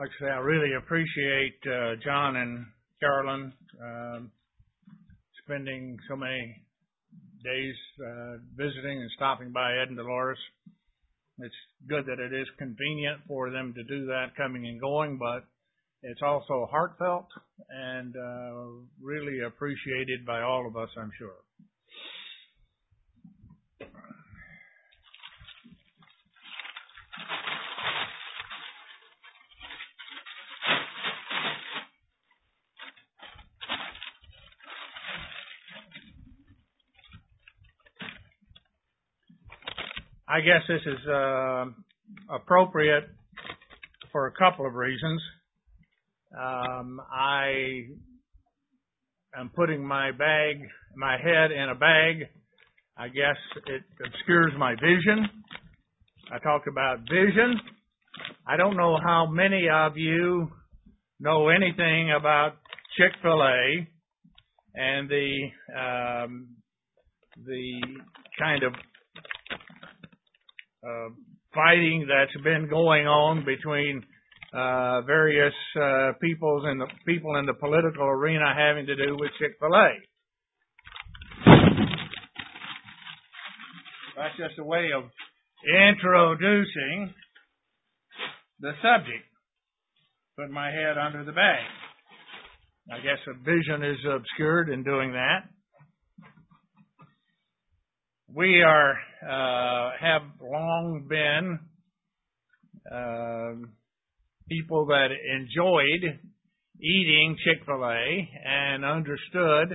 Like I say, I really appreciate John and Carolyn spending so many days visiting and stopping by Ed and Dolores. It's good that it is convenient for them to do that coming and going, but it's also heartfelt and really appreciated by all of us, I'm sure. I guess this is appropriate for a couple of reasons. I am putting my head in a bag. I guess it obscures my vision. I talked about vision. I don't know how many of you know anything about Chick-fil-A and the kind of fighting that's been going on between various people in the political arena having to do with Chick-fil-A. That's just a way of introducing the subject. Put my head under the bag. I guess a vision is obscured in doing that. We have long been people that enjoyed eating Chick-fil-A and understood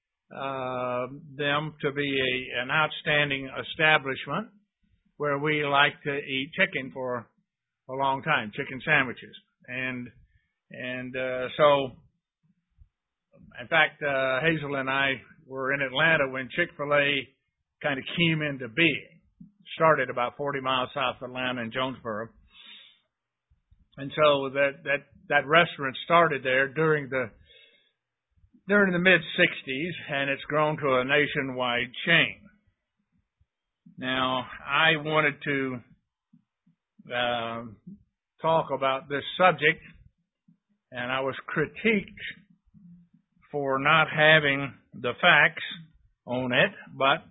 them to be an outstanding establishment where we like to eat chicken for a long time, chicken sandwiches. And so, in fact, Hazel and I were in Atlanta when Chick-fil-A kind of came into being. Started about 40 miles south of Atlanta in Jonesboro. And so that restaurant started there during the mid-'60s, and it's grown to a nationwide chain. Now, I wanted to talk about this subject, and I was critiqued for not having the facts on it, but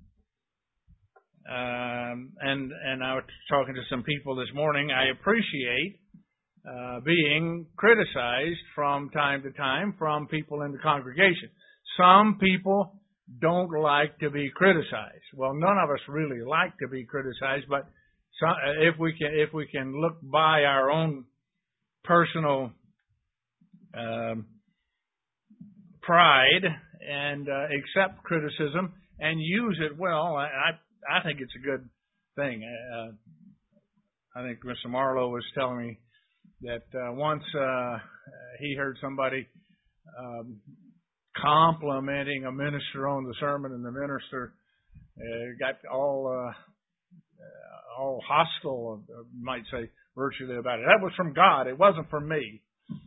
and I was talking to some people this morning. I appreciate being criticized from time to time from people in the congregation. Some people don't like to be criticized. Well, none of us really like to be criticized, but if we can look by our own personal pride and accept criticism and use it well, I think it's a good thing. I think Mr. Marlowe was telling me that once he heard somebody complimenting a minister on the sermon, and the minister got all hostile, might say, virtually about it. That was from God. It wasn't from me,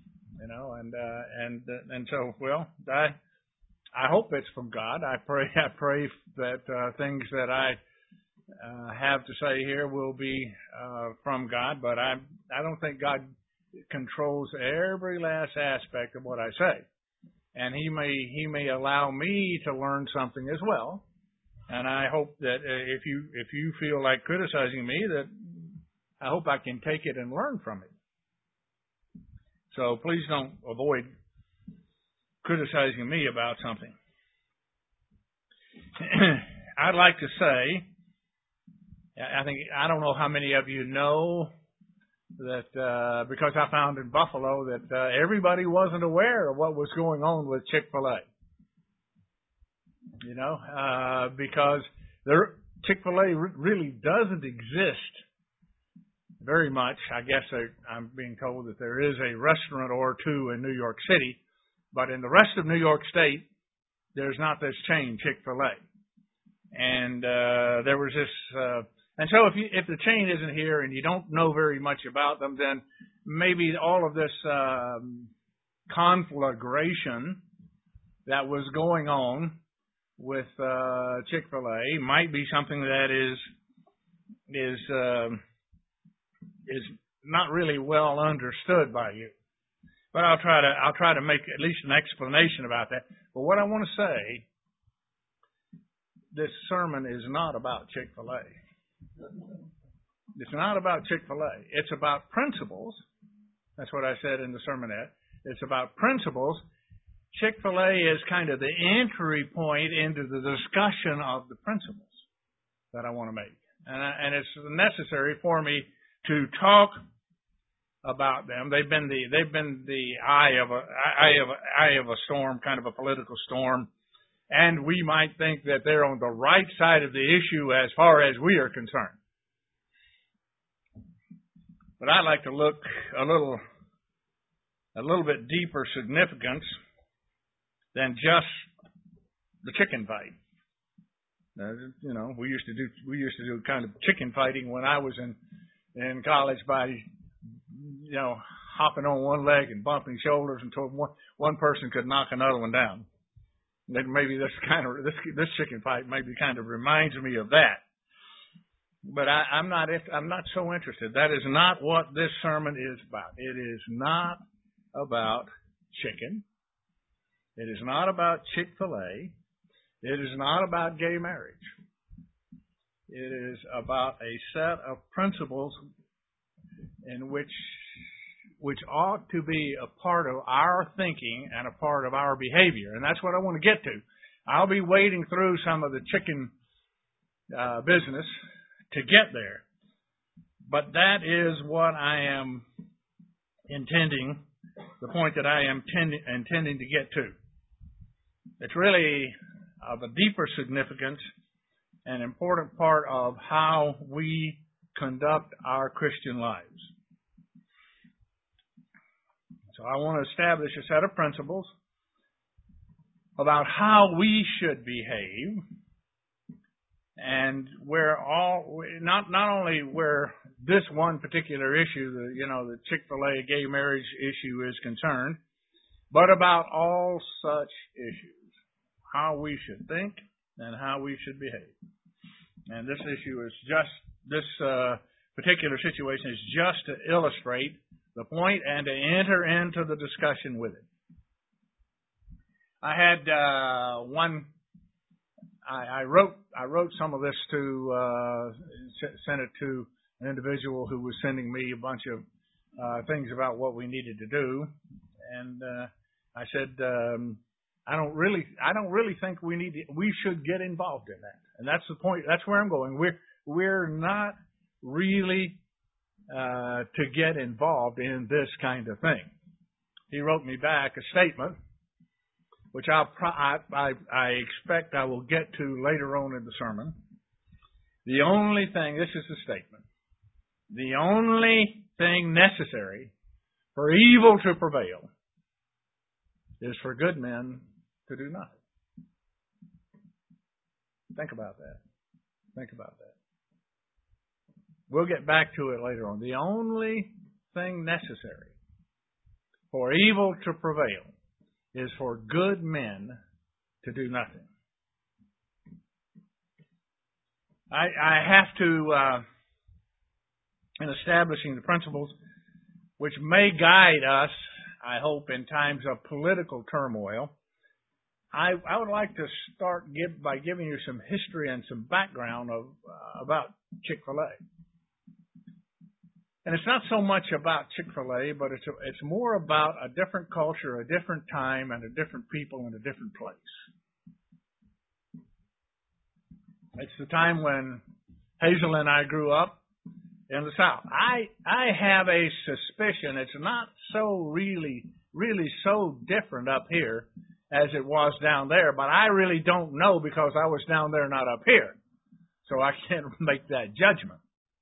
and so, well, I hope it's from God. I pray that things that I have to say here will be from God, but I don't think God controls every last aspect of what I say, and He may allow me to learn something as well. And I hope that if you feel like criticizing me, that I hope I can take it and learn from it. So please don't avoid criticizing me about something. I'd like to say, I don't know how many of you know that because I found in Buffalo that everybody wasn't aware of what was going on with Chick-fil-A. Because Chick-fil-A really doesn't exist very much. I guess I'm being told that there is a restaurant or two in New York City, but in the rest of New York State, there's not this chain, Chick-fil-A. And there was this, and so if the chain isn't here and you don't know very much about them, then maybe all of this conflagration that was going on with Chick-fil-A might be something that is not really well understood by you. But I'll try to make at least an explanation about that. But what I want to say, this sermon is not about Chick-fil-A. It's not about Chick-fil-A. It's about principles. That's what I said in the sermonette. It's about principles. Chick-fil-A is kind of the entry point into the discussion of the principles that I want to make. And it's necessary for me to talk about them. They've been the eye of a storm, kind of a political storm, and we might think that they're on the right side of the issue as far as we are concerned. But I'd like to look a little bit deeper significance than just the chicken fight. We used to do kind of chicken fighting when I was in college by hopping on one leg and bumping shoulders until one person could knock another one down. Then maybe this chicken fight maybe kind of reminds me of that. But I'm not so interested. That is not what this sermon is about. It is not about chicken. It is not about Chick-fil-A. It is not about gay marriage. It is about a set of principles in which ought to be a part of our thinking and a part of our behavior. And that's what I want to get to. I'll be wading through some of the chicken business to get there. But that is what I am intending, the point that I am intending to get to. It's really of a deeper significance, an important part of how we conduct our Christian lives. So I want to establish a set of principles about how we should behave, and not only where this one particular issue, the Chick-fil-A gay marriage issue is concerned, but about all such issues, how we should think and how we should behave. And this issue is this particular situation is just to illustrate the point and to enter into the discussion with it. I had I wrote some of this to send it to an individual who was sending me a bunch of things about what we needed to do, and I said I don't really think we should get involved in that, and that's the point. That's where I'm going. We're not really to get involved in this kind of thing. He wrote me back a statement, which I expect I will get to later on in the sermon. The only thing, this is the statement, the only thing necessary for evil to prevail is for good men to do nothing. Think about that. Think about that. We'll get back to it later on. The only thing necessary for evil to prevail is for good men to do nothing. I have to, in establishing the principles which may guide us, I hope, in times of political turmoil, I would like to start by giving you some history and some background about Chick-fil-A. And it's not so much about Chick-fil-A, but it's more about a different culture, a different time, and a different people in a different place. It's the time when Hazel and I grew up in the South. I have a suspicion it's not so really so different up here as it was down there, but I really don't know because I was down there, not up here. So I can't make that judgment.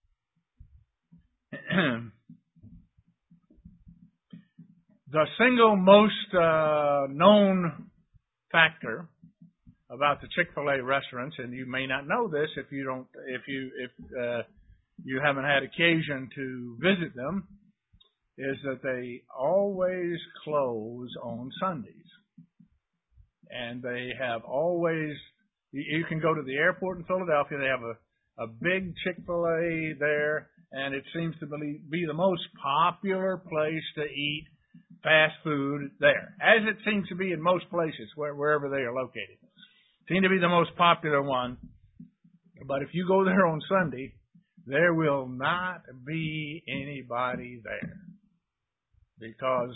The single most known factor about the Chick-fil-A restaurants, and you may not know this if you haven't had occasion to visit them, is that they always close on Sundays. And they have always, you can go to the airport in Philadelphia, they have a big Chick-fil-A there, and it seems to be the most popular place to eat fast food there, as it seems to be in most places wherever they are located. Seem to be the most popular one. But if you go there on Sunday, there will not be anybody there because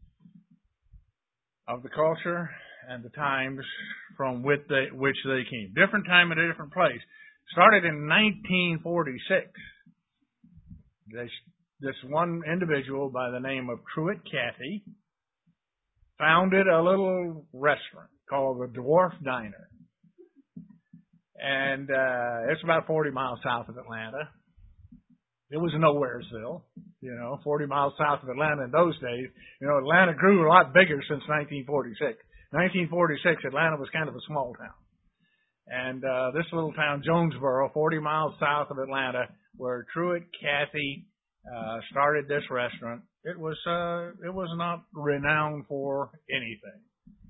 of the culture and the times from which they came. Different time at a different place. Started in 1946. This one individual by the name of Truett Cathy founded a little restaurant called the Dwarf Diner. And it's about 40 miles south of Atlanta. It was Nowheresville, 40 miles south of Atlanta in those days. Atlanta grew a lot bigger since 1946. 1946, Atlanta was kind of a small town. And this little town, Jonesboro, 40 miles south of Atlanta, where Truett Cathy started this restaurant, it was not renowned for anything.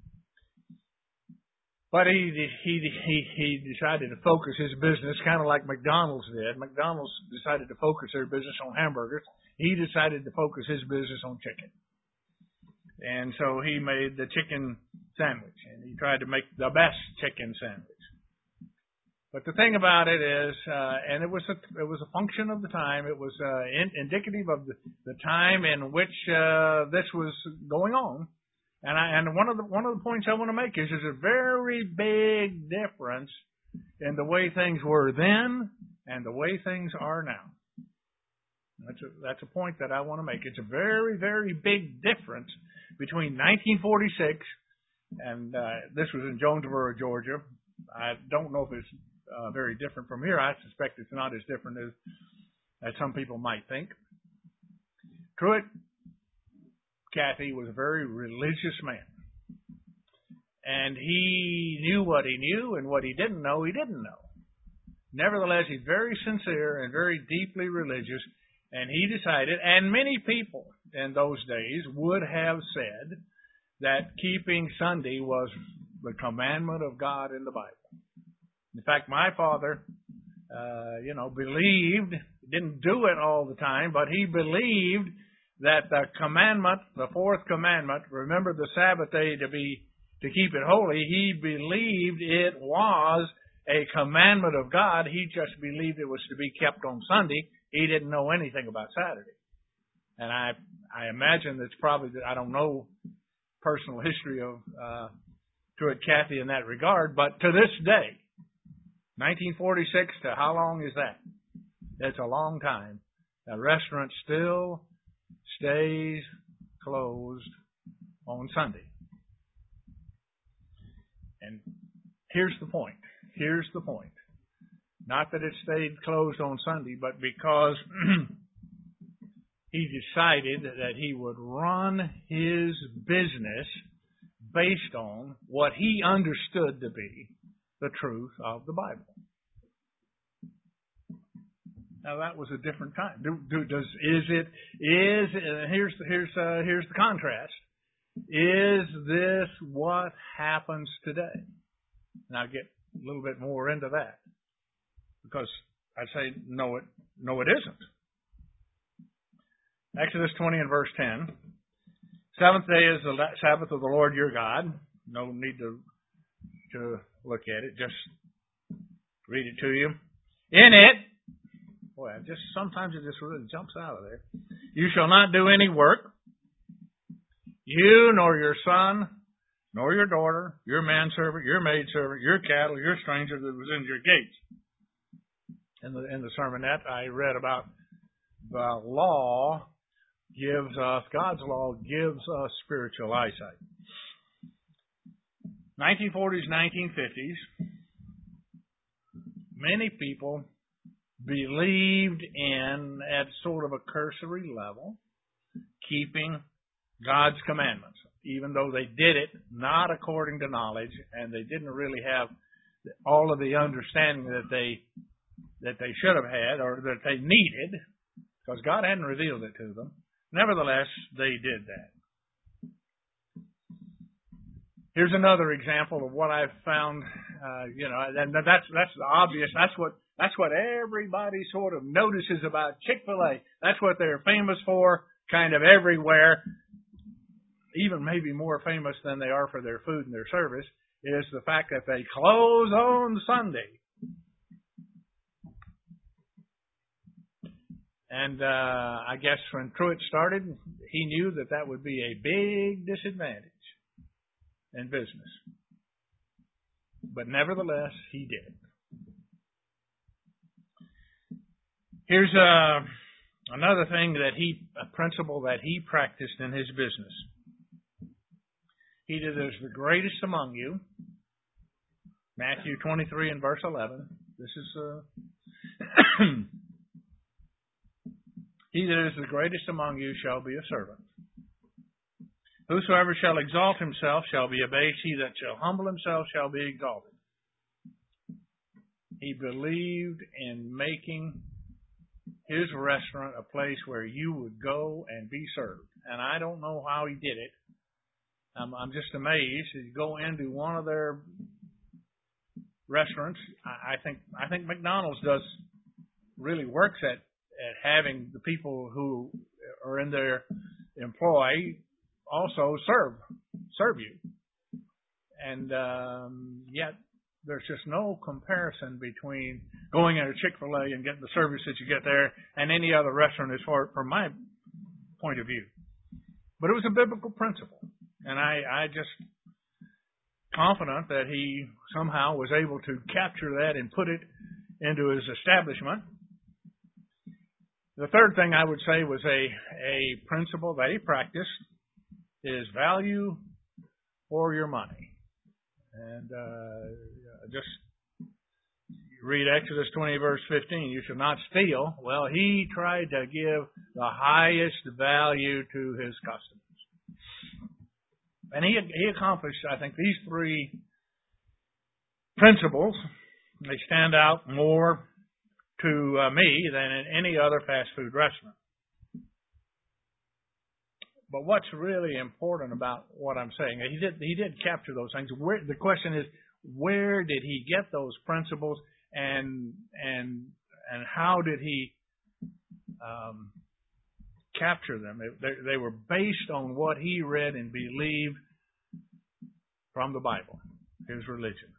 But he decided to focus his business kind of like McDonald's did. McDonald's decided to focus their business on hamburgers. He decided to focus his business on chicken. And so he made the chicken sandwich, and he tried to make the best chicken sandwich. But the thing about it is, and it was a function of the time. It was indicative of the time in which this was going on. And one of the points I want to make is there's a very big difference in the way things were then and the way things are now. That's a point that I want to make. It's a very, very big difference between 1946 and this was in Jonesboro, Georgia. I don't know if it's very different from here. I suspect it's not as different as some people might think. Truett Cathy was a very religious man. And he knew what he knew, and what he didn't know, he didn't know. Nevertheless, he's very sincere and very deeply religious, and he decided, and many people in those days would have said that keeping Sunday was the commandment of God in the Bible. In fact, my father, believed, didn't do it all the time, but he believed that the commandment, the fourth commandment, remember the Sabbath day to keep it holy, he believed it was a commandment of God. He just believed it was to be kept on Sunday. He didn't know anything about Saturday. And I imagine that's probably, I don't know personal history of Truett Cathy in that regard, but to this day, 1946 to how long is that? That's a long time. The restaurant still stays closed on Sunday. And here's the point. Not that it stayed closed on Sunday, but because he decided that he would run his business based on what he understood to be the truth of the Bible. Now that was a different time. Here's the contrast. Is this what happens today? And I'll get a little bit more into that, because I'd say no, it isn't. Exodus 20 and verse 10. Seventh day is the Sabbath of the Lord your God. No need to look at it. Just read it to you. In it, sometimes it just really jumps out of there. You shall not do any work, you nor your son, nor your daughter, your manservant, your maidservant, your cattle, your stranger that was in your gates. In the sermonette, I read about the law God's law gives us spiritual eyesight. 1940s, 1950s, many people believed in, at sort of a cursory level, keeping God's commandments, even though they did it not according to knowledge, and they didn't really have all of the understanding that they should have had or that they needed, because God hadn't revealed it to them. Nevertheless, they did that. Here's another example of what I've found. And that's obvious. That's That's what everybody sort of notices about Chick-fil-A. That's what they're famous for, kind of everywhere. Even maybe more famous than they are for their food and their service, is the fact that they close on Sunday. And I guess when Truett started, he knew that that would be a big disadvantage in business. But nevertheless, he did. Here's another thing a principle that he practiced in his business. He that is the greatest among you, Matthew 23 and verse 11. This is he that is the greatest among you shall be a servant. Whosoever shall exalt himself shall be abased. He that shall humble himself shall be exalted. He believed in making his restaurant a place where you would go and be served. And I don't know how he did it. I'm just amazed. You go into one of their restaurants. I think McDonald's really works at having the people who are in their employ also serve you. And yet there's just no comparison between going into Chick-fil-A and getting the service that you get there and any other restaurant as far from my point of view. But it was a biblical principle. And I just confident that he somehow was able to capture that and put it into his establishment. The third thing I would say was a principle that he practiced is value for your money. And just read Exodus 20 verse 15. You shall not steal. Well, he tried to give the highest value to his customers. And he accomplished, I think, these three principles. They stand out more to me than in any other fast food restaurant. But what's really important about what I'm saying, he did capture those things. The question is, where did he get those principles, and how did he capture them? They were based on what he read and believed from the Bible, his religion.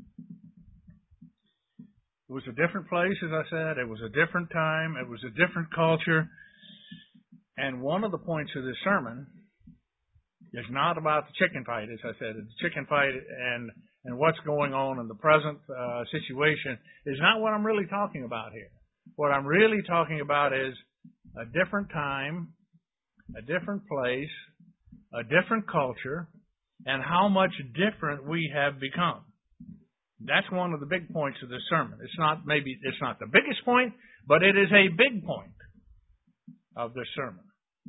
It was a different place, as I said. It was a different time. It was a different culture. And one of the points of this sermon is not about the chicken fight, as I said. The chicken fight and what's going on in the present situation is not what I'm really talking about here. What I'm really talking about is a different time, a different place, a different culture, and how much different we have become. That's one of the big points of this sermon. It's not the biggest point, but it is a big point of this sermon.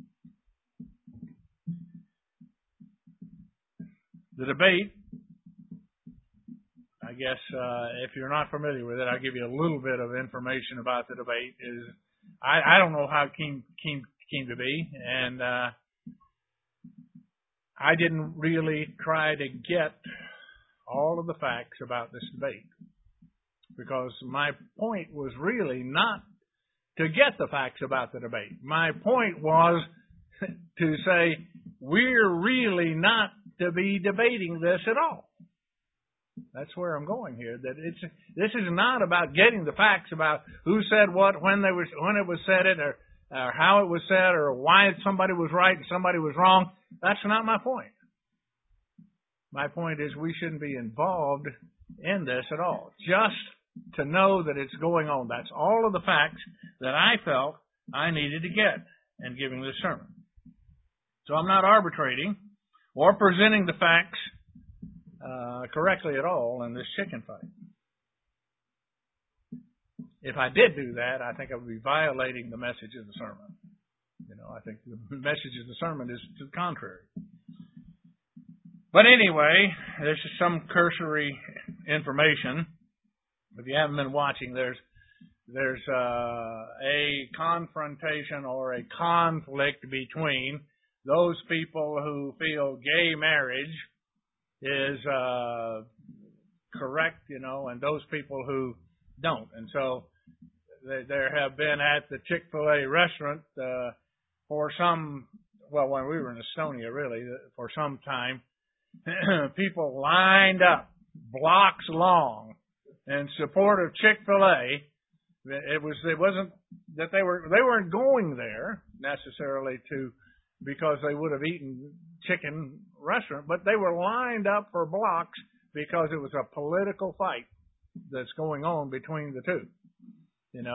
The debate, I guess, if you're not familiar with it, I'll give you a little bit of information about the debate. I don't know how it came to be, and I didn't really try to get all of the facts about this debate, because my point was really not to get the facts about the debate. My point was to say we're really not to be debating this at all. That's where I'm going here. That this is not about getting the facts about who said what, when it was said it, or how it was said, or why somebody was right and somebody was wrong. That's not my point. My point is we shouldn't be involved in this at all. Just to know that it's going on. That's all of the facts that I felt I needed to get in giving this sermon. So I'm not arbitrating or presenting the facts correctly at all in this chicken fight. If I did do that, I think I would be violating the message of the sermon. I think the message of the sermon is to the contrary. But anyway, this is some cursory information. If you haven't been watching, there's a confrontation or a conflict between those people who feel gay marriage is correct, and those people who don't. And so there have been at the Chick-fil-A restaurant for some, well, when we were in Estonia, really, for some time, people lined up blocks long in support of Chick-fil-A. It wasn't that they weren't going there necessarily because they would have eaten chicken restaurant, but they were lined up for blocks because it was a political fight that's going on between the two, and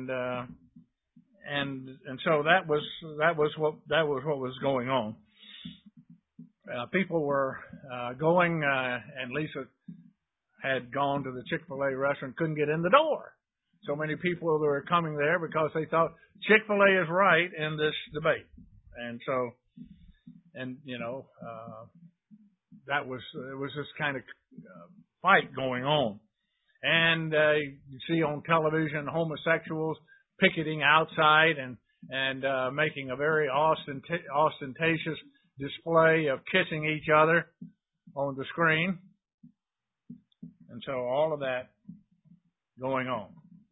so that was what was going on. People were going, and Lisa had gone to the Chick-fil-A restaurant, couldn't get in the door. So many people were coming there because they thought Chick-fil-A is right in this debate. And so, it was this kind of fight going on. And you see on television homosexuals picketing outside and making a very ostentatious display of kissing each other on the screen. And so all of that going on.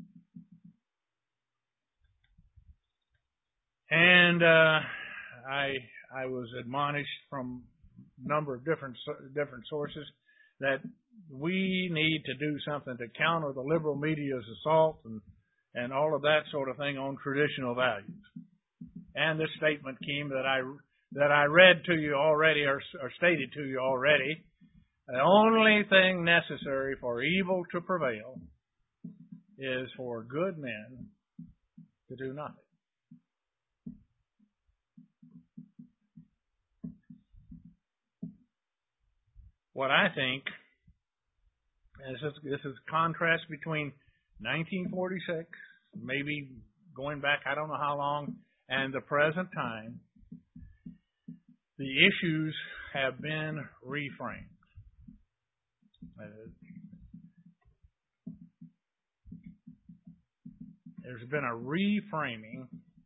And I was admonished from a number of different sources that we need to do something to counter the liberal media's assault and all of that sort of thing on traditional values. And this statement came that I read to you already or stated to you already. The only thing necessary for evil to prevail is for good men to do nothing. What I think this is a contrast between 1946, maybe going back I don't know how long, and the present time. The issues have been reframed. There's been a reframing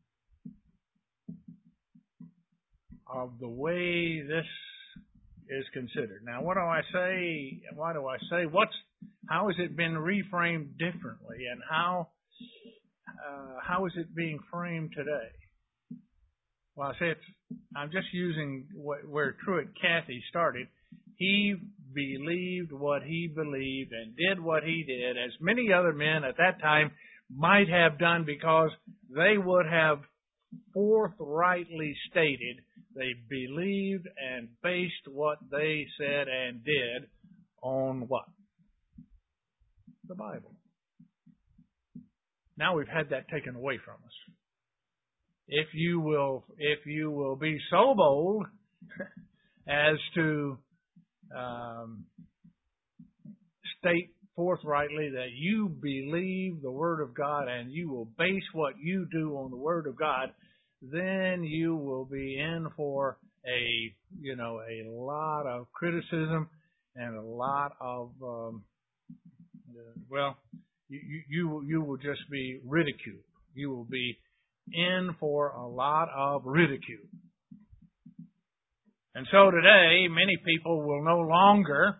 of the way this is considered. Now, what do I say? Why do I say? How has it been reframed differently, and how is it being framed today? Well, I say I'm just using where Truett Cathy started. He believed what he believed and did what he did, as many other men at that time might have done, because they would have forthrightly stated they believed and based what they said and did on what? The Bible. Now we've had that taken away from us. If you will be so bold as to state forthrightly that you believe the Word of God and you will base what you do on the Word of God, then you will be in for a lot of criticism and a lot of you will just be ridiculed. You will be in for a lot of ridicule. And so today, many people will no longer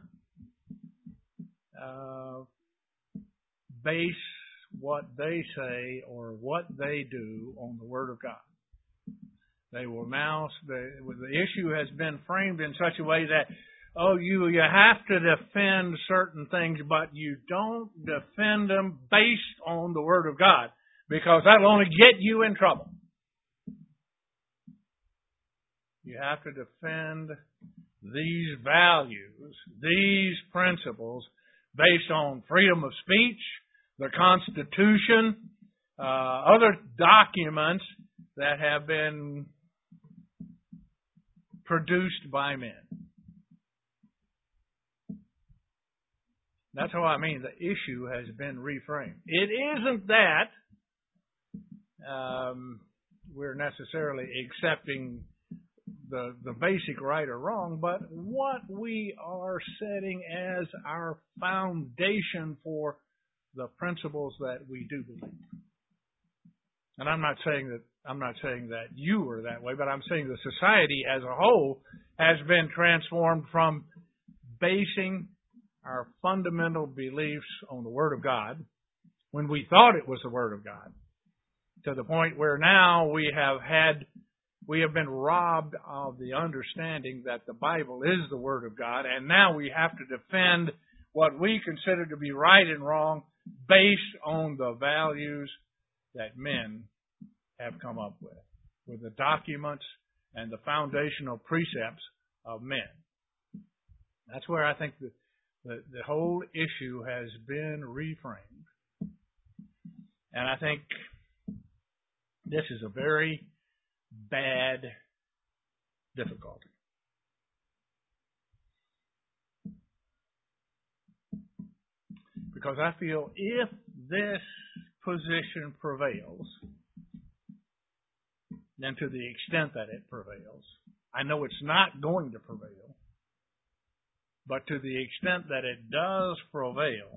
base what they say or what they do on the Word of God. They will now, the issue has been framed in such a way that, you have to defend certain things, but you don't defend them based on the Word of God, because that'll only get you in trouble. You have to defend these values, these principles, based on freedom of speech, the Constitution, other documents that have been produced by men. That's how I mean the issue has been reframed. It isn't that we're necessarily accepting the basic right or wrong, but what we are setting as our foundation for the principles that we do believe. And I'm not saying that you are that way, but I'm saying the society as a whole has been transformed from basing our fundamental beliefs on the Word of God when we thought it was the Word of God, to the point where now we have been robbed of the understanding that the Bible is the Word of God, and now we have to defend what we consider to be right and wrong based on the values that men have come up with the documents and the foundational precepts of men. That's where I think the whole issue has been reframed. And I think this is a very bad difficulty. Because I feel if this position prevails, then to the extent that it prevails, I know it's not going to prevail, but to the extent that it does prevail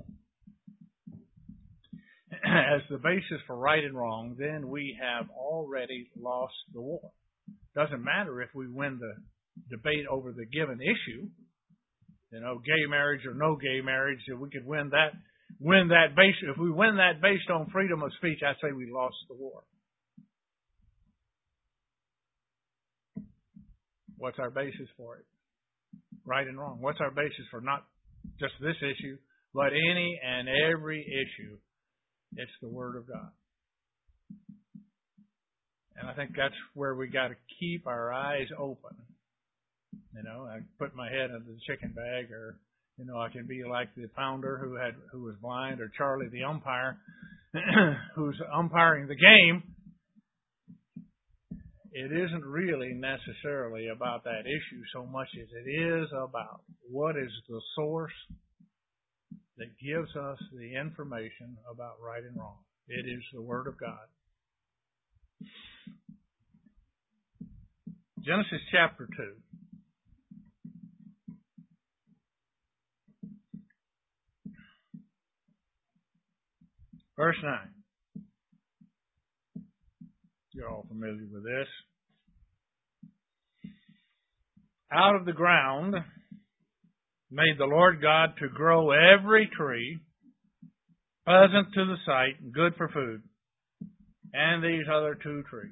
as the basis for right and wrong, then we have already lost the war. Doesn't matter if we win the debate over the given issue, gay marriage or no gay marriage, if we could win that if we win that based on freedom of speech, I say we lost the war. What's our basis for it? Right and wrong. What's our basis for not just this issue, but any and every issue? It's the Word of God. And I think that's where we got to keep our eyes open. I put my head into the chicken bag, or I can be like the founder who was blind, or Charlie the umpire who's umpiring the game. It isn't really necessarily about that issue so much as it is about what is the source that gives us the information about right and wrong. It is the Word of God. Genesis chapter 2. Verse 9. You're all familiar with this. Out of the ground made the Lord God to grow every tree, pleasant to the sight, and good for food, and these other 2 trees.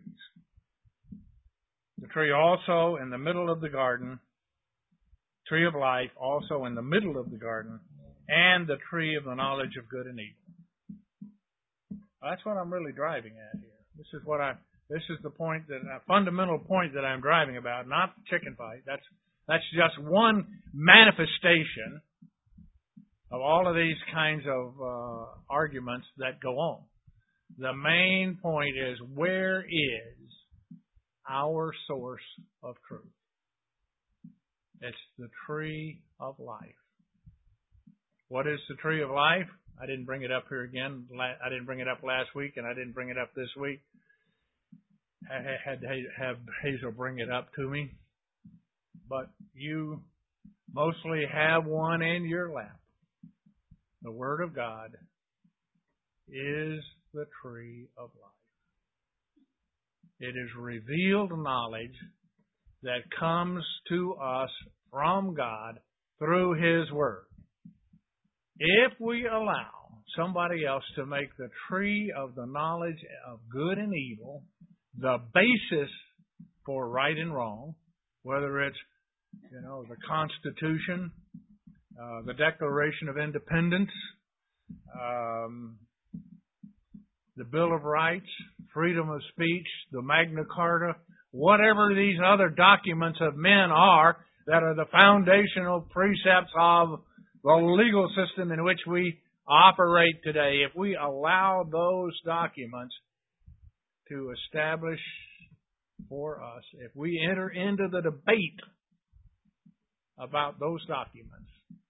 The tree also in the middle of the garden, tree of life also in the middle of the garden, and the tree of the knowledge of good and evil. That's what I'm really driving at here. This is the point fundamental point that I'm driving about, not the chicken fight. That's just one manifestation of all of these kinds of arguments that go on. The main point is, where is our source of truth? It's the tree of life. What is the tree of life? I didn't bring it up here again. I didn't bring it up last week, and I didn't bring it up this week. I had to have Hazel bring it up to me. But you mostly have one in your lap. The Word of God is the tree of life. It is revealed knowledge that comes to us from God through His Word. If we allow somebody else to make the tree of the knowledge of good and evil the basis for right and wrong, whether it's the Constitution, the Declaration of Independence, the Bill of Rights, freedom of speech, the Magna Carta, whatever these other documents of men are that are the foundational precepts of the legal system in which we operate today, if we allow those documents to establish for us, if we enter into the debate about those documents,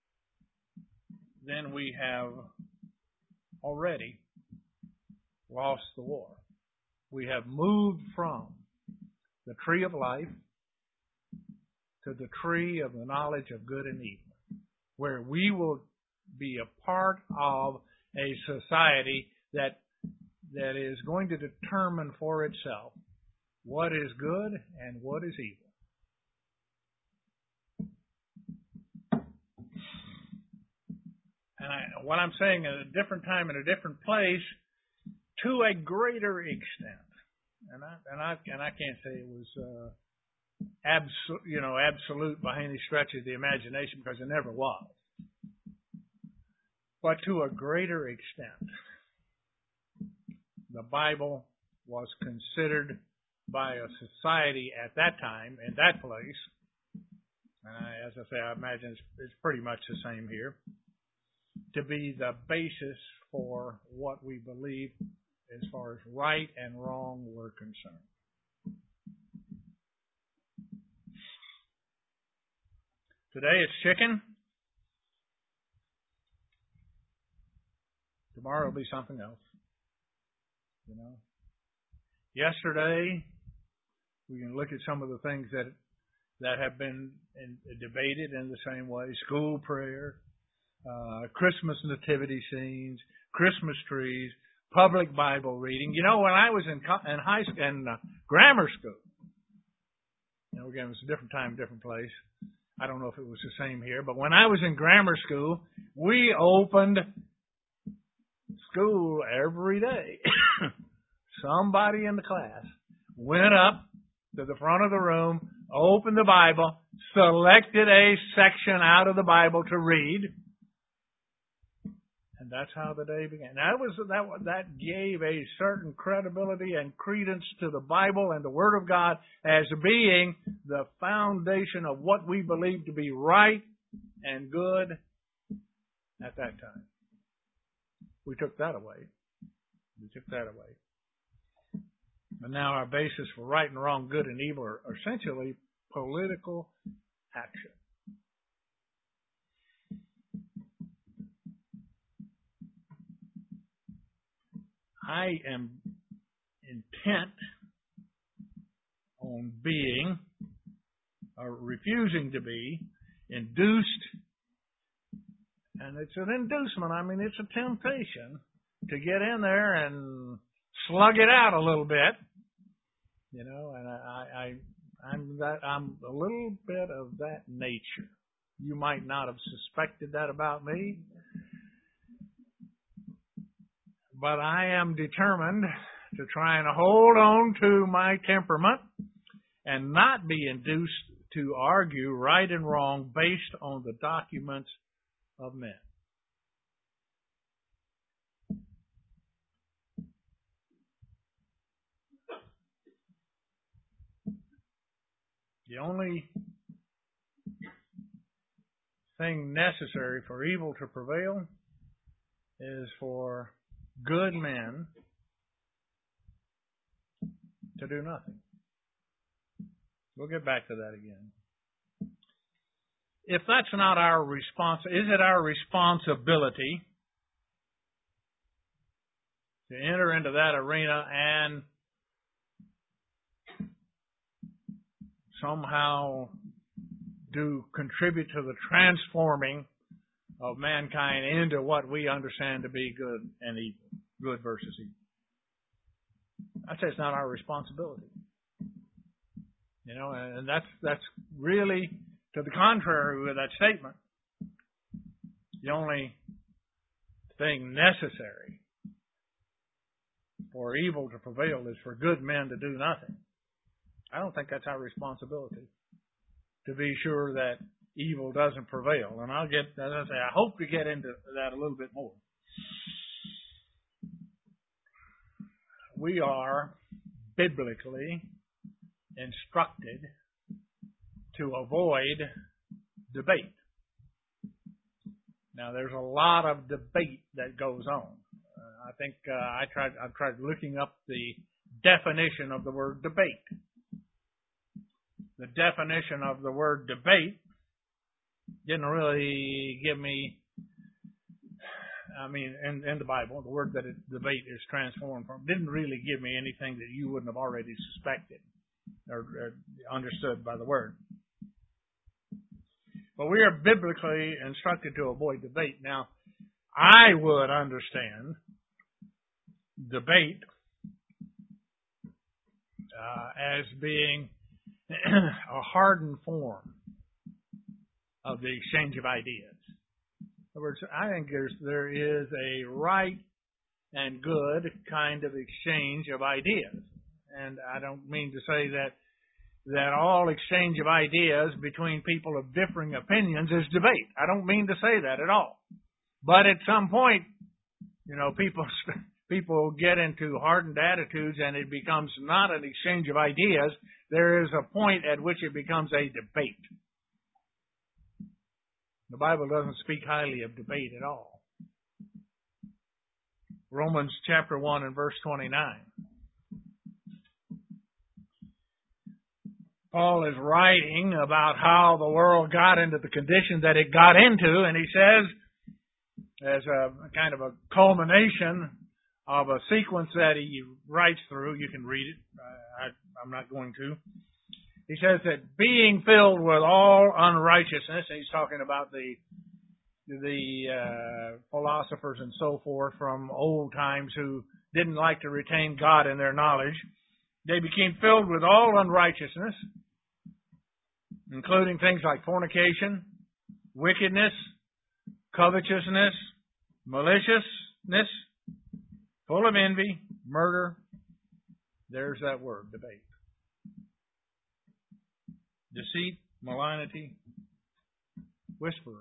then we have already lost the war. We have moved from the tree of life to the tree of the knowledge of good and evil, where we will be a part of a society that is going to determine for itself what is good and what is evil. And what I'm saying, at a different time in a different place, to a greater extent. And I can't say it was absolute by any stretch of the imagination, because it never was. But to a greater extent, the Bible was considered by a society at that time, in that place, and as I say, I imagine it's pretty much the same here, to be the basis for what we believe as far as right and wrong were concerned. Today it's chicken. Tomorrow it'll be something else. You know. Yesterday, we can look at some of the things that have been debated in the same way: school prayer, Christmas nativity scenes, Christmas trees, public Bible reading. You know, when I was in grammar school, again, it was a different time, different place. I don't know if it was the same here, but when I was in grammar school, we opened school every day. Somebody in the class went up to the front of the room, opened the Bible, selected a section out of the Bible to read, and that's how the day began. That gave a certain credibility and credence to the Bible and the Word of God as being the foundation of what we believe to be right and good at that time. We took that away. And now our basis for right and wrong, good and evil are essentially political action. I am intent on being, or refusing to be, induced, and it's an inducement. I mean, it's a temptation to get in there and slug it out a little bit, and I'm a little bit of that nature. You might not have suspected that about me, but I am determined to try and hold on to my temperament and not be induced to argue right and wrong based on the documents of men. The only thing necessary for evil to prevail is for good men to do nothing. We'll get back to that again. If that's not our is it our responsibility to enter into that arena and somehow contribute to the transforming of mankind into what we understand to be good and evil, good versus evil? I'd say it's not our responsibility. And that's really to the contrary with that statement. The only thing necessary for evil to prevail is for good men to do nothing. I don't think that's our responsibility, to be sure that evil doesn't prevail. And I hope to get into that a little bit more. We are biblically instructed to avoid debate. Now, there's a lot of debate that goes on. I think I've tried looking up the definition of the word debate. The definition of the word debate didn't really give me, in the Bible, the word that debate is transformed from, didn't really give me anything that you wouldn't have already suspected or understood by the word. But we are biblically instructed to avoid debate. Now, I would understand debate as being a hardened form of the exchange of ideas. In other words, I think there is a right and good kind of exchange of ideas. And I don't mean to say that all exchange of ideas between people of differing opinions is debate. I don't mean to say that at all. But at some point, people get into hardened attitudes and it becomes not an exchange of ideas. There is a point at which it becomes a debate. The Bible doesn't speak highly of debate at all. Romans chapter 1 and verse 29. Paul is writing about how the world got into the condition that it got into, and he says, as a kind of a culmination of a sequence that he writes through, you can read it, I'm not going to. He says that being filled with all unrighteousness, and he's talking about the philosophers and so forth from old times who didn't like to retain God in their knowledge, they became filled with all unrighteousness, including things like fornication, wickedness, covetousness, maliciousness, full of envy, murder. There's that word, debate. Deceit, malignity, whisperers.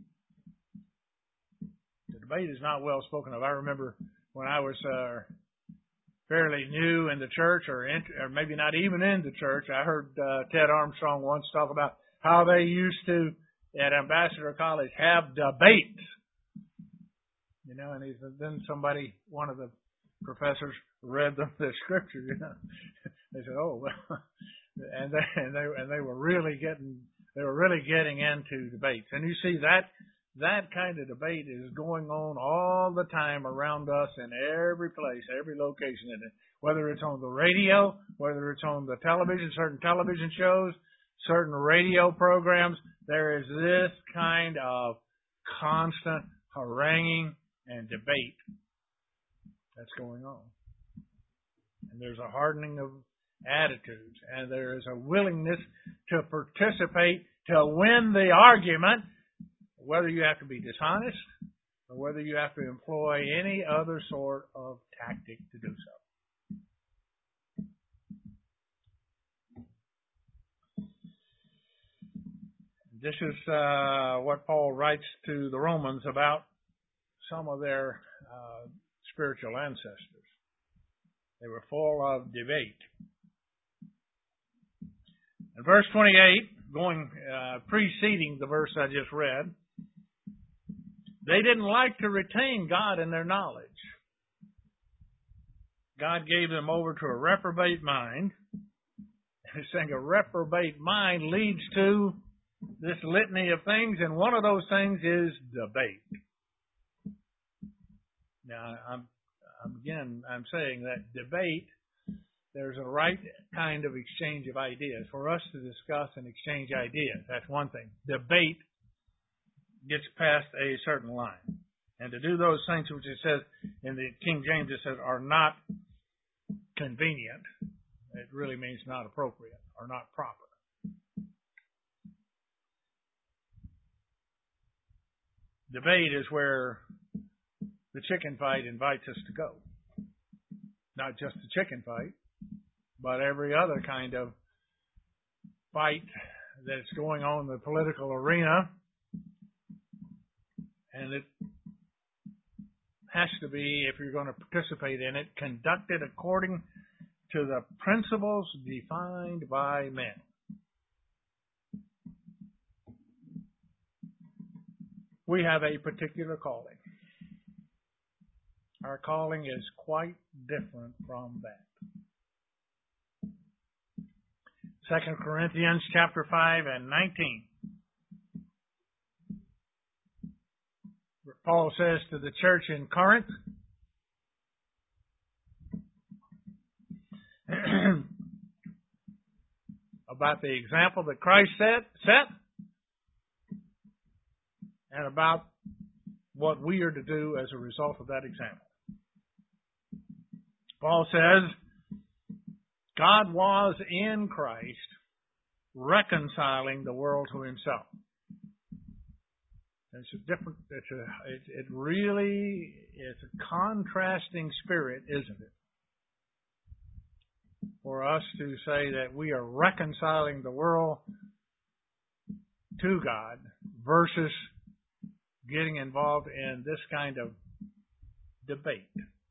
The debate is not well spoken of. I remember when I was fairly new in the church, or maybe not even in the church, I heard Ted Armstrong once talk about how they used to, at Ambassador College, have debates. And then one of the professors read them the scripture. They said, "Oh, well," and they were really getting into debates. And you see that kind of debate is going on all the time around us in every place, every location, whether it's on the radio, whether it's on the television, certain television shows, certain radio programs. There is this kind of constant haranguing and debate that's going on. And there's a hardening of attitudes, and there is a willingness to participate to win the argument, whether you have to be dishonest or whether you have to employ any other sort of tactic to do so. This is what Paul writes to the Romans about some of their spiritual ancestors. They were full of debate. In verse 28, preceding the verse I just read, they didn't like to retain God in their knowledge. God gave them over to a reprobate mind. He's saying a reprobate mind leads to this litany of things, and one of those things is debate. Now, I'm saying that debate, there's a right kind of exchange of ideas. For us to discuss and exchange ideas, that's one thing. Debate gets past a certain line. And to do those things, which it says in the King James, it says are not convenient. It really means not appropriate or not proper. Debate is where the chicken fight invites us to go. Not just the chicken fight, but every other kind of fight that's going on in the political arena. And it has to be, if you're going to participate in it, conducted according to the principles defined by men. We have a particular calling. Our calling is quite different from that. 2 Corinthians chapter 5 and 19. Paul says to the church in Corinth, about the example that Christ set, and about what we are to do as a result of that example. Paul says, God was in Christ reconciling the world to himself. It's a different. It really is a contrasting spirit, isn't it? For us to say that we are reconciling the world to God versus getting involved in this kind of debate.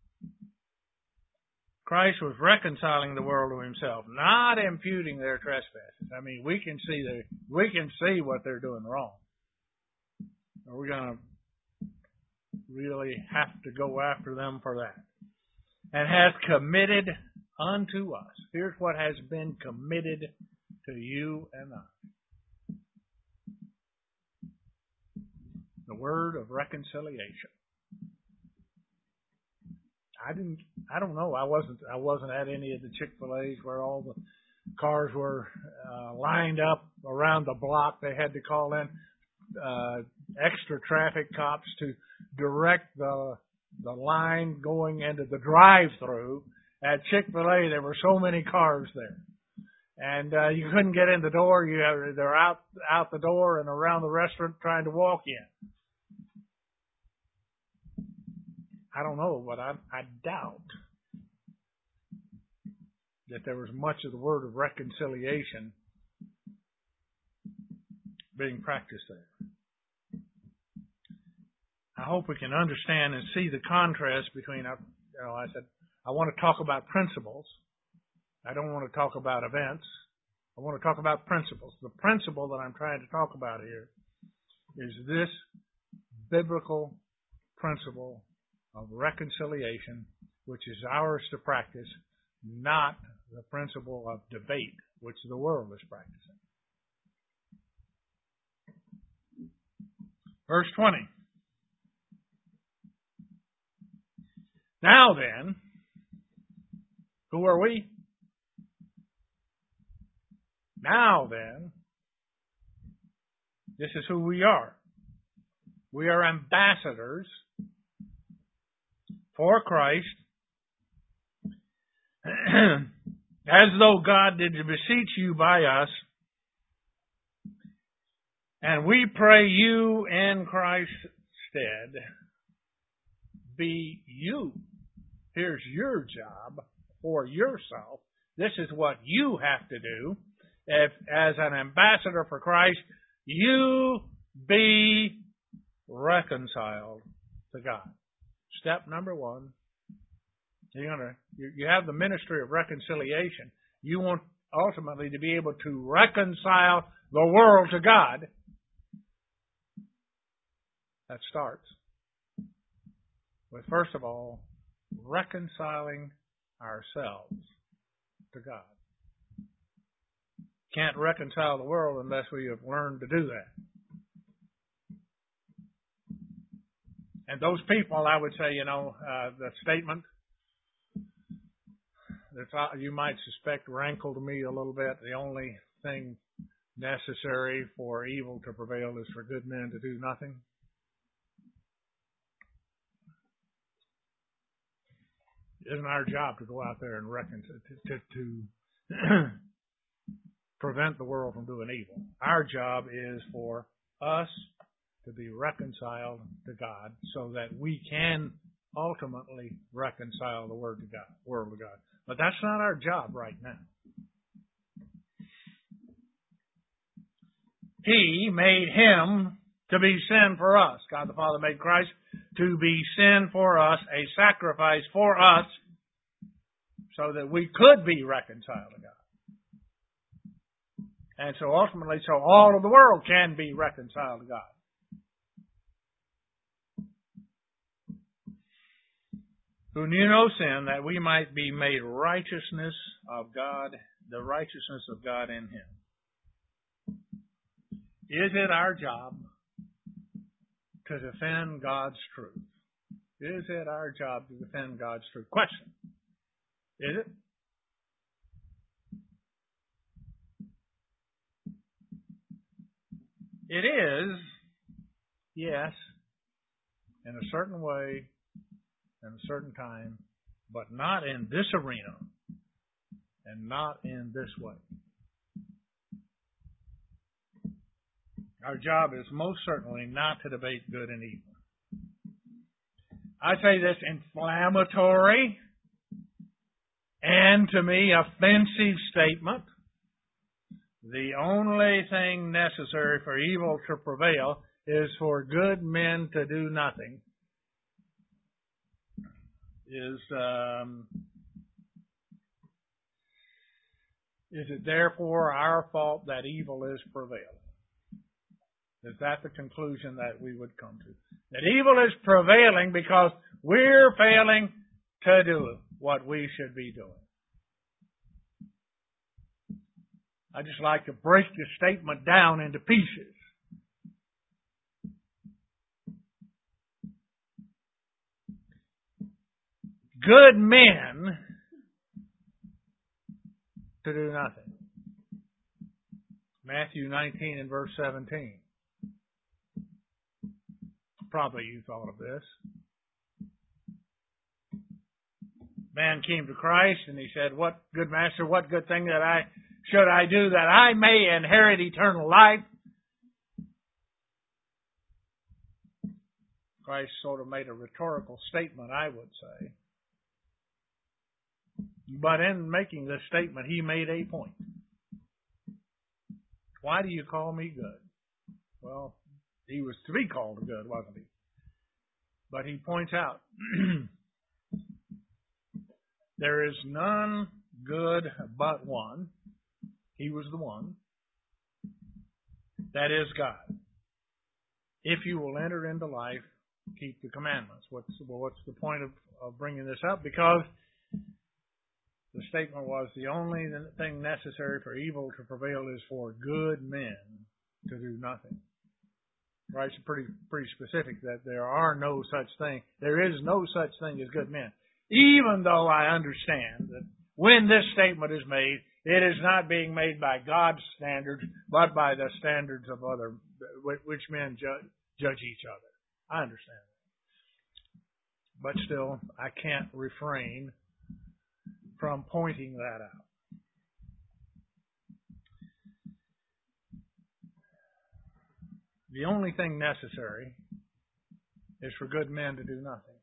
Christ was reconciling the world to Himself, not imputing their trespasses. I mean, we can see what they're doing wrong. Are we going to really have to go after them for that? And hath committed unto us. Here's what has been committed to you and I. The word of reconciliation. I don't know. I wasn't at any of the Chick-fil-A's where all the cars were lined up around the block. They had to call in extra traffic cops to direct the line going into the drive-through. At Chick-fil-A, there were so many cars there. And you couldn't get in the door. They're out the door and around the restaurant trying to walk in. I don't know, but I doubt that there was much of the word of reconciliation being practiced there. I hope we can understand and see the contrast between, I said, I want to talk about principles. I don't want to talk about events. I want to talk about principles. The principle that I'm trying to talk about here is this biblical principle of reconciliation, which is ours to practice, not the principle of debate, which the world is practicing. Verse 20. Now then, who are we? Now then, this is who we are. We are ambassadors for Christ, as though God did beseech you by us, and we pray you in Christ's stead, be you. Here's your job for yourself. This is what you have to do. If, as an ambassador for Christ, you be reconciled to God. Step number one. You have the ministry of reconciliation. You want ultimately to be able to reconcile the world to God. That starts with, first of all, reconciling ourselves to God. Can't reconcile the world unless we have learned to do that. And those people, I would say, the statement that you might suspect rankled me a little bit. The only thing necessary for evil to prevail is for good men to do nothing. Isn't our job to go out there and to prevent the world from doing evil? Our job is for us to be reconciled to God so that we can ultimately reconcile the world to God. But that's not our job right now. He made Him to be sin for us. God the Father made Christ to be sin for us, a sacrifice for us, so that we could be reconciled to God. And so ultimately, so all of the world can be reconciled to God. Who knew no sin, that we might be made righteousness of God, the righteousness of God in Him. Is it our job to defend God's truth? Is it our job to defend God's truth? Question. Is it? It is, yes, in a certain way, in a certain time, but not in this arena and not in this way. Our job is most certainly not to debate good and evil. I say this inflammatory and, to me, offensive statement. The only thing necessary for evil to prevail is for good men to do nothing. Is it therefore our fault that evil is prevailing? Is that the conclusion that we would come to? That evil is prevailing because we're failing to do what we should be doing. I just like to break the statement down into pieces. Good men to do nothing. Matthew 19 and verse 17. Probably you thought of this. Man came to Christ and he said, "What good master, what good thing should I do that I may inherit eternal life?" Christ sort of made a rhetorical statement, I would say. But in making this statement, he made a point. Why do you call me good? Well, he was to be called good, wasn't he? But he points out, there is none good but one. He was the one. That is God. If you will enter into life, keep the commandments. What's the point of bringing this up? Because the statement was the only thing necessary for evil to prevail is for good men to do nothing. Right? It's pretty specific that there are no such thing. There is no such thing as good men. Even though I understand that when this statement is made, it is not being made by God's standards, but by the standards of which men judge each other. I understand that. But still, I can't refrain from pointing that out. The only thing necessary is for good men to do nothing.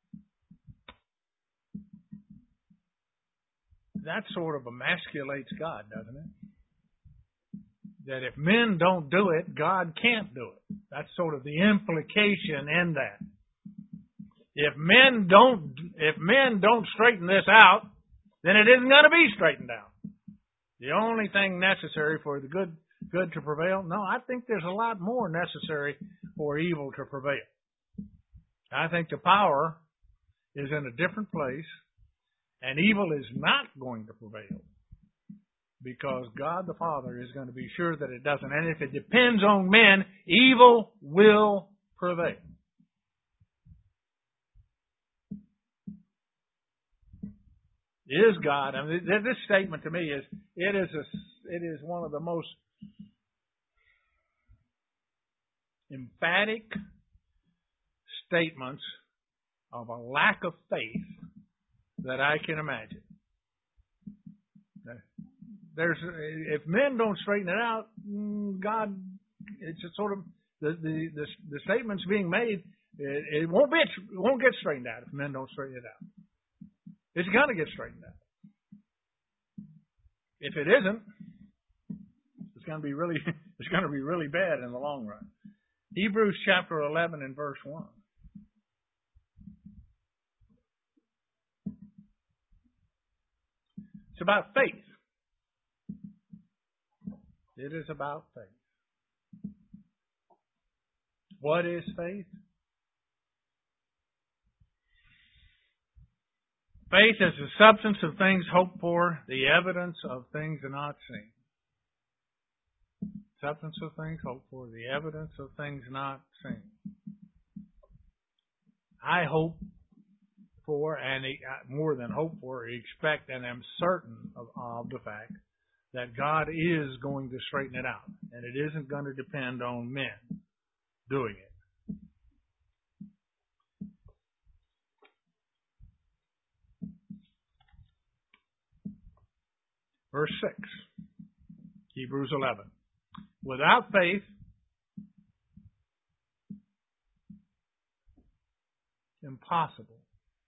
That sort of emasculates God, doesn't it? That if men don't do it, God can't do it. That's sort of the implication in that. If men don't straighten this out, then it isn't going to be straightened out. The only thing necessary for the good to prevail? No, I think there's a lot more necessary for evil to prevail. I think the power is in a different place, and evil is not going to prevail because God the Father is going to be sure that it doesn't. And if it depends on men, evil will prevail. Is God? I mean, this statement to me is one of the most emphatic statements of a lack of faith that I can imagine. If men don't straighten it out, God, it's a sort of the statements being made. It won't get straightened out if men don't straighten it out. It's got to get straightened out. If it isn't, it's going to be really bad in the long run. Hebrews chapter 11 and verse 1. It's about faith. It is about faith. What is faith? Faith is the substance of things hoped for, the evidence of things not seen. Substance of things hoped for, the evidence of things not seen. I hope for, and more than hope for, expect and am certain of the fact that God is going to straighten it out. And it isn't going to depend on men doing it. Verse 6, Hebrews 11. Without faith, impossible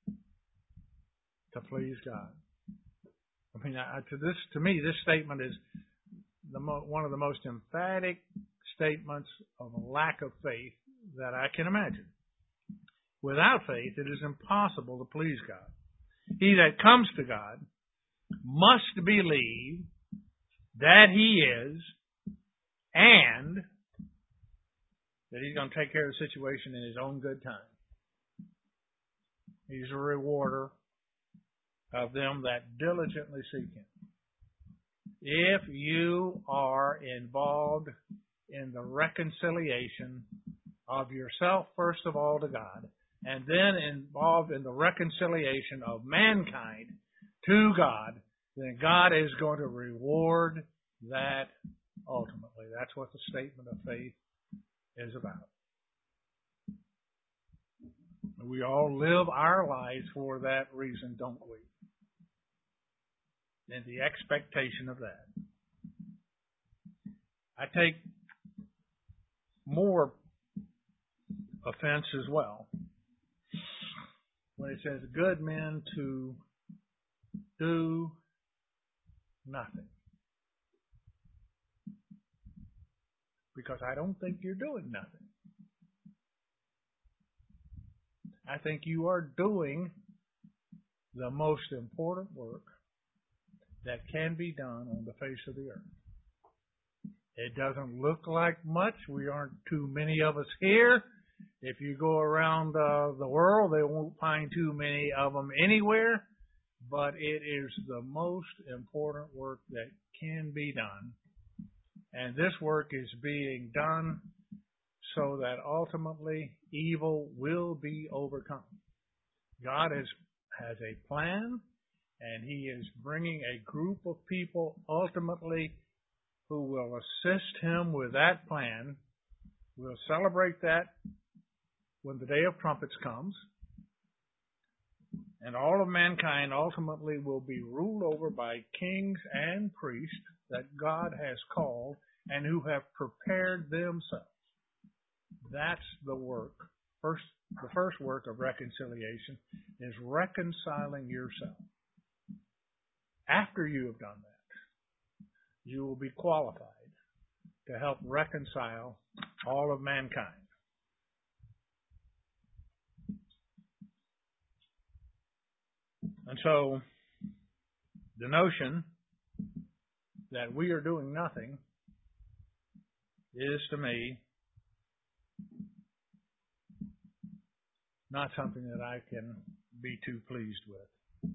to please God. I mean, to me, this statement is one of the most emphatic statements of a lack of faith that I can imagine. Without faith, it is impossible to please God. He that comes to God must believe that He is, and that He's going to take care of the situation in His own good time. He's a rewarder of them that diligently seek Him. If you are involved in the reconciliation of yourself, first of all, to God, and then involved in the reconciliation of mankind to God, then God is going to reward that ultimately. That's what the statement of faith is about. We all live our lives for that reason, don't we? And the expectation of that. I take more offense as well when it says good men to do nothing. Because I don't think you're doing nothing. I think you are doing the most important work that can be done on the face of the earth. It doesn't look like much. We aren't too many of us here. If you go around the world, they won't find too many of them anywhere. But it is the most important work that can be done. And this work is being done so that ultimately evil will be overcome. God has a plan, and He is bringing a group of people ultimately who will assist Him with that plan. We'll celebrate that when the day of trumpets comes. And all of mankind ultimately will be ruled over by kings and priests that God has called and who have prepared themselves. That's the work. The first work of reconciliation is reconciling yourself. After you have done that, you will be qualified to help reconcile all of mankind. And so, the notion that we are doing nothing is, to me, not something that I can be too pleased with.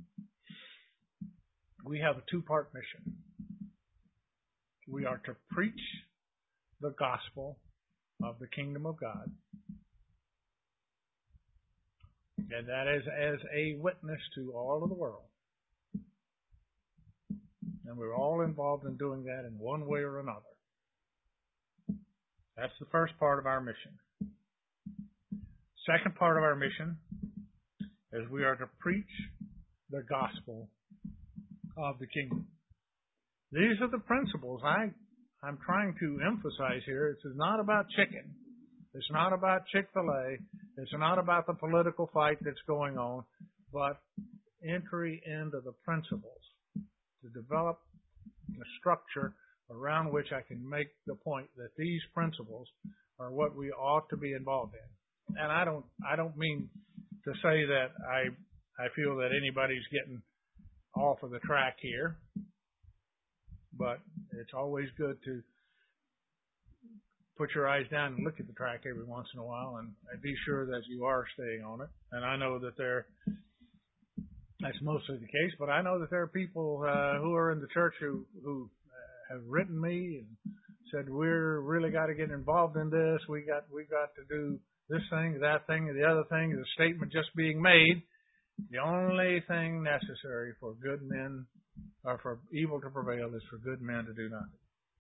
We have a two-part mission. We are to preach the gospel of the kingdom of God, and that is as a witness to all of the world. And we're all involved in doing that in one way or another. That's the first part of our mission. Second part of our mission is we are to preach the gospel of the kingdom. These are the principles I'm trying to emphasize here. This is not about chicken. It's not about Chick-fil-A. It's not about the political fight that's going on, but entry into the principles to develop a structure around which I can make the point that these principles are what we ought to be involved in. And I don't mean to say that I feel that anybody's getting off of the track here, but it's always good to put your eyes down and look at the track every once in a while and be sure that you are staying on it. And I know that that's mostly the case, but I know that there are people who are in the church who have written me and said, we're really got to get involved in this. We've got to do this thing, that thing, and the other thing. The statement just being made, the only thing necessary for good men, or for evil to prevail, is for good men to do nothing.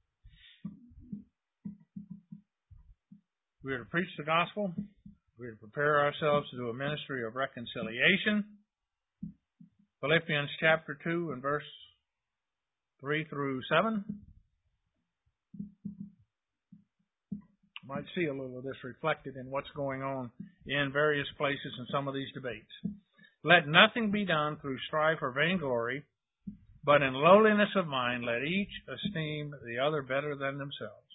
We are to preach the gospel. We are to prepare ourselves to do a ministry of reconciliation. Philippians chapter 2 and verse 3 through 7. Might see a little of this reflected in what's going on in various places in some of these debates. Let nothing be done through strife or vainglory, but in lowliness of mind let each esteem the other better than themselves.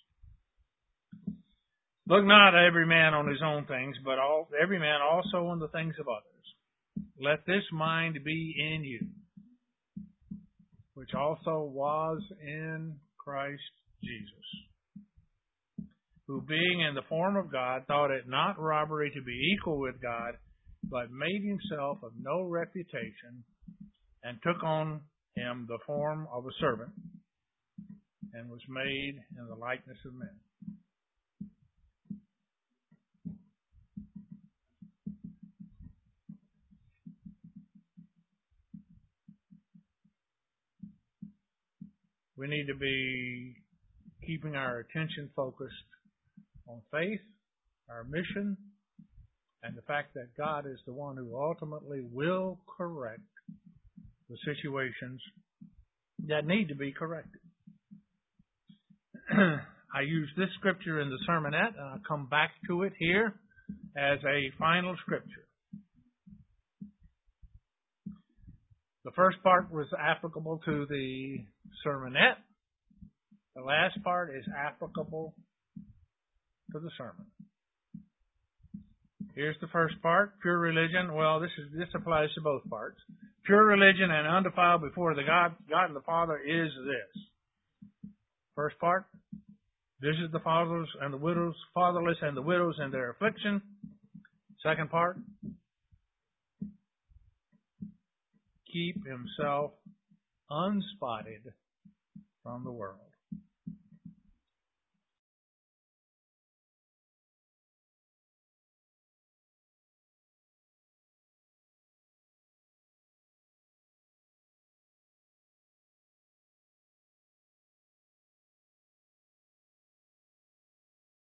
Look not every man on his own things, but every man also on the things of others. Let this mind be in you, which also was in Christ Jesus, who being in the form of God thought it not robbery to be equal with God, but made himself of no reputation, and took on him the form of a servant, and was made in the likeness of men. We need to be keeping our attention focused on faith, our mission, and the fact that God is the one who ultimately will correct the situations that need to be corrected. I use this scripture in the sermonette, and I'll come back to it here as a final scripture. The first part was applicable to the sermonette. The last part is applicable to the sermon. Here's the first part, pure religion. Well, this applies to both parts. Pure religion and undefiled before the God and the Father is this. First part, visit the fatherless and the widows in their affliction. Second part, keep himself unspotted from the world.